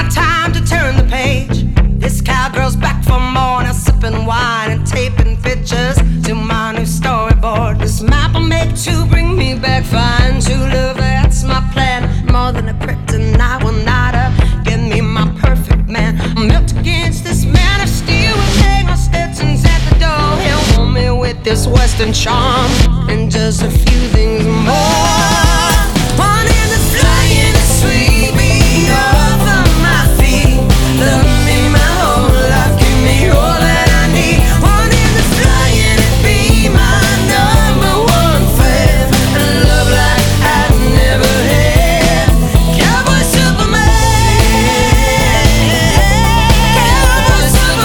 time to turn the page. This cowgirl's back for more, now sipping wine and taping pictures to my new storyboard. This map I make to bring me back, find true love, that's my plan. More than a kryptonite will not get me my perfect man. I'm built against this man of steel with hang on Stetsons at the door. He'll want me with this western charm and just a few things more. Wanting to fly in a sweeping over my feet. Love me my whole life, give me all that I need. Wanting to fly in and be my number one fan. And love like I've never had. Cowboy Superman, Cowboy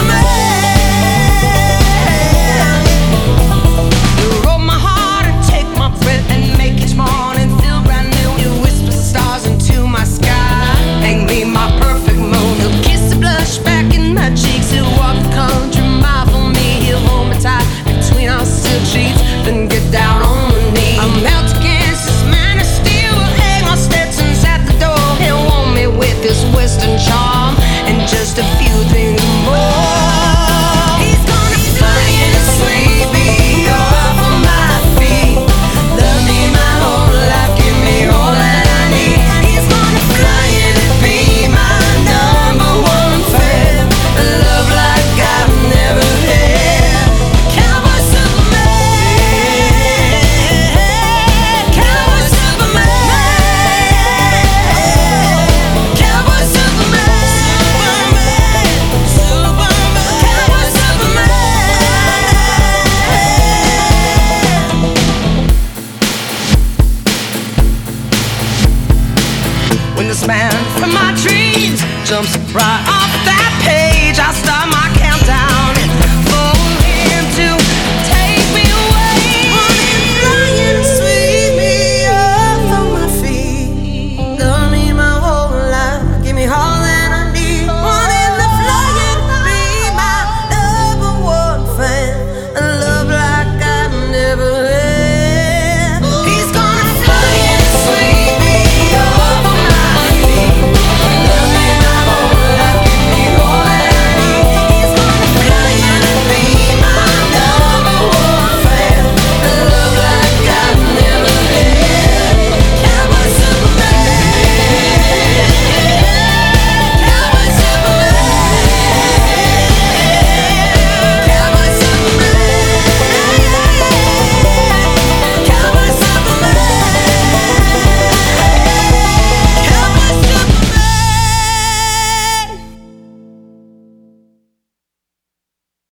Superman. You roll my heart and take my breath and make each morning feel brand new. You whisper stars into my sky, hang me my perfect moon. He'll kiss the blush back in my cheeks. He'll walk the country mile for me. He'll hold me tight between our silk sheets, then get down on my knees. I'm out against this man of steel. We'll hang our Stetsons at the door. He'll want me with this western charm and just a few things more. He's gonna fly in a sweeping over my feet. Love me my whole life, give me all that I need. He's gonna fly in and be my number one fan. Love like I've never had. Cowboy Superman, Cowboy Superman, Cowboy Superman, Superman, Cowboy Superman. When this man from my dreams jumps right off that page, I start my countdown